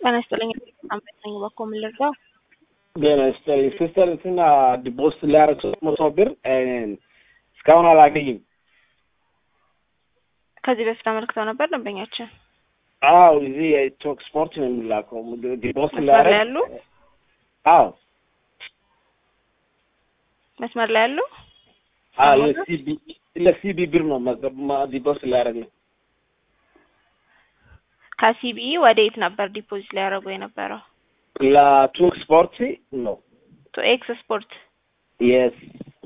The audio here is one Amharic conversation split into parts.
ተነስተለኝ አምስተኛ በኮም ልርዳው በነስተሪ ሲስተር እንትና ዲፖስት ላረክ መቶ ብር እስካሁን አላገኝም። ከዚህ በፊት አመልክተው ነበር ደንበኛችን። አዎ እዚህ ቶክ ስፖርት ነው የሚላከው ዲፖስት ላረክ ያሉ አዎ መስመር ላይ ያሉ አዎ ለሲቢ ብር ነው ዲፖስት ላረክ ነው። ከሲቢ ወዴት ነበር ዲፖዚት ሊያደርጉ የነበረው? ለቶክ ስፖርት ነው። ቱ ኤክስ ስፖርት yes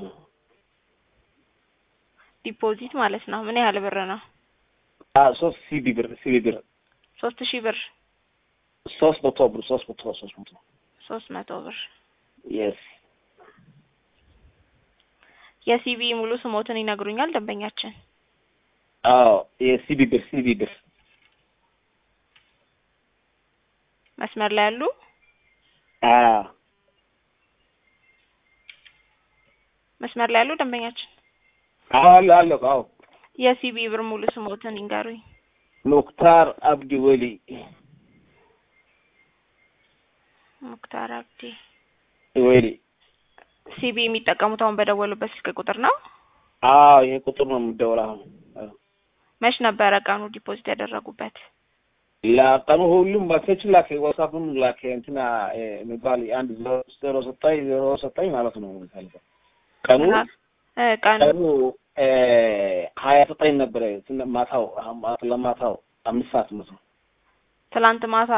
ዲፖዚት ማለት ነው። ምን ያህል ብር ነው? 3 ሲቢ ብር 3000 ብር 300 ብር yes የሲቢ ሙሉ ስሞትን ይነግሩኛል ደንበኛችን? አዎ የሲቢ ብር መስመር ላይ ያሉ መስመር ላይ ያሉ ደንበኛችን? አዎ የሲቢ ብር ሙሉ ስሞትን ይንገሩኝ። ሙክታር አብዲ ወሊ ሲቢ የሚጠቀሙት አሁን በደወሉበት ስልክ ቁጥር ነው? አዎ ይሄ ቁጥር ነው የምደውለው። መች ነበረ ቀኑ ዲፖዚት ያደረጉበት? ለቀኑ ሁሉም ማሰች ላከ ዋትስአፕም ላከ እንትና የሚባል አንድ 09 ማለት ነው። ቀኑ 29 ነበረ ማታው ለማታው 5 ሰዓት ነው። ትላንት ማታ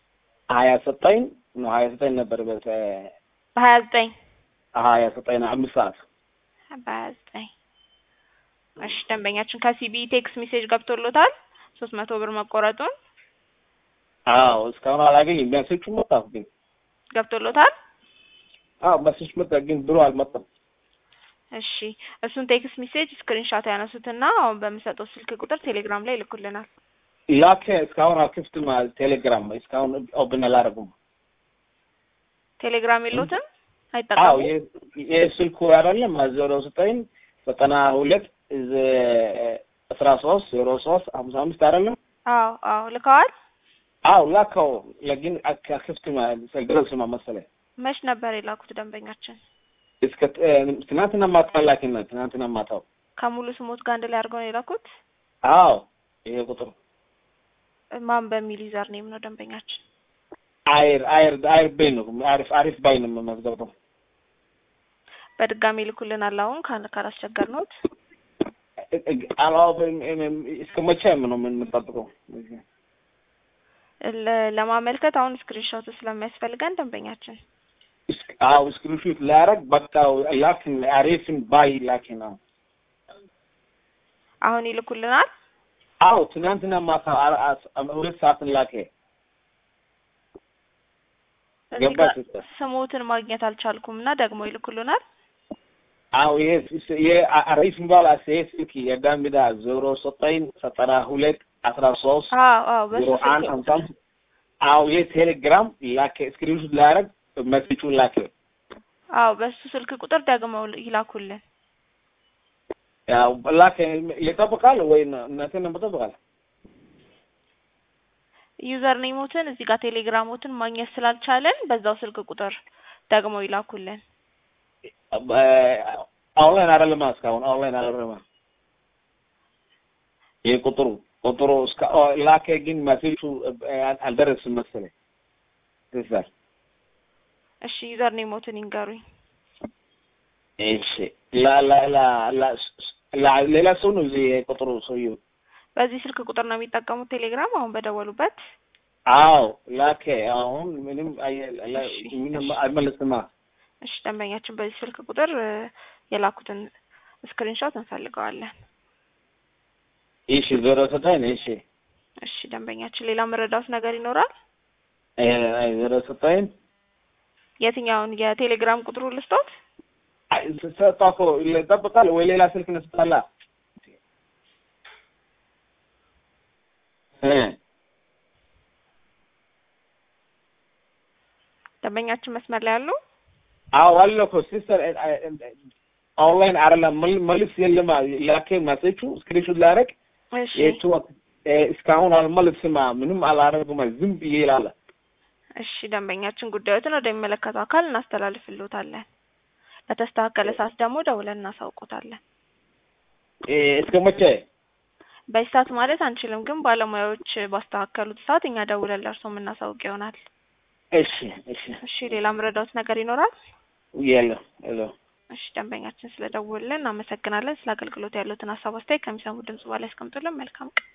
29 ነበር በ29 5 ሰዓት በ29 እሺ ደንበኛችን ከሲቢ ቴክስ ሜሴጅ ገብቶሎታል 300 ብር መቆረጡን? አዎ እስካሁን አላገኝም። ሜሴጁ መጣ ግን ገብቶሎታል? አዎ ሜሴጅ መጣ ግን ብሩ አልመጣም። እሺ እሱን ቴክስ ሜሴጅ ስክሪንሾት ያነሱትና አሁን በሚሰጠው ስልክ ቁጥር ቴሌግራም ላይ ይልኩልናል። ላከ እስካሁን አልከፍትም ቴሌግራም እስካሁን ኦፕን አላደረጉም። ቴሌግራም የለውትም አይጠቀሙም? አዎ የስልኩ አይደለም 09 92 13 03 55 አይደለም? አዎ ልከዋል? አዎ ላከው ለግን አከፍትም ሰልደረስማ መሰለኝ። መች ነበር የላኩት ደንበኛችን? እስከ ትናንትና ማታ ላከና ትናንትና ማታው ከሙሉ ስሞት ጋር እንደላይ አድርገው ነው የላኩት? አዎ ይሄ ቁጥር ማን በሚል ዩዘር ኔም ነው ደንበኛችን? አይር ባይ ነው አሪፍ ባይ ነው መዝገበው። በድጋሚ ልኩልናል አሁን ካላስቸገርነውት። አላው እስከ መቼም ነው የምንጠብቀው? ለማመልከት አሁን ስክሪንሾት ስለሚያስፈልገን ደንበኛችን አው ስክሪንሾት ላረግ በቃ ላኪን አሪፍን ባይ ላኪን አሁን ይልኩልናል። አው ትናንትና ማታ 2 ሰዓት ላከ። ስሞትን ማግኘት አልቻልኩምና ደግሞ ይልኩልናል። አው አሪፍን ባላ ሲስኪ የዳምዳ 09 92 13 አው የቴሌግራም ላከ ስክሪንሾት ላረግ መስቹ ላከ። አው በሱ ስልክ ቁጥር ደግሞ ይላኩልን። ያው ላከ ይጠብቃል ወይ እናንተ መጠበቃል? ዩዘር ኔሞትን እዚህ ጋር ቴሌግራሞትን ማግኘት ስላልቻለን በዛው ስልክ ቁጥር ደግሞ ይላኩልን። ኦንላይን አይደለም እስካሁን ኦንላይን አይደለም። ቁጥሩ እስከ ላከ ግን መስቹ አልደረሰም መሰለኝ። ትዛል እሺ ዩዘር ኔሞትን ይንገሩኝ። እሺ ሌላ ሰው ነው እዚህ ቁጥሩ ሰውዬው በዚህ ስልክ ቁጥር ነው የሚጠቀሙት ቴሌግራም አሁን በደወሉበት? አዎ ላከ አሁን ምንም አይመለስም። እሺ ደንበኛችን በዚህ ስልክ ቁጥር የላኩትን ስክሪንሾት እንፈልገዋለን። እሺ 09 እሺ ደንበኛችን ሌላ መረዳት ነገር ይኖራል? 09 የትኛውን የቴሌግራም ቁጥሩ ልስጦት? ሰጣኮ ይጠብቃል ወይ ሌላ ስልክ ነስጣላ? ደንበኛችን መስመር ላይ አሉ? አዎ አለኮ ሲስተር ኦንላይን አይደለም መልስ የለም ላከ ማሰቹ ስክሪንሾት ላረግ እሺ እስካሁን አልመለስም ምንም አላረግም ዝም ብዬ ይላል። እሺ ደንበኛችን ጉዳዮትን ወደሚመለከተው አካል እናስተላልፍልዎታለን። በተስተካከለ ሰዓት ደግሞ ደውለን እናሳውቆታለን። እስከ መቼ? በዚህ ሰዓት ማለት አንችልም፣ ግን ባለሙያዎች ባስተካከሉት ሰዓት እኛ ደውለን ለእርሶ የምናሳውቅ ይሆናል። እሺ እሺ እሺ ሌላ ምረዳዎት ነገር ይኖራል? የለም። እሺ ደንበኛችን ስለደወሉልን እናመሰግናለን። ስለ አገልግሎት ያሉትን ሀሳብ አስተያየት ከሚሰሙ ድምጽ በላይ አስቀምጡልን። መልካም ቀን።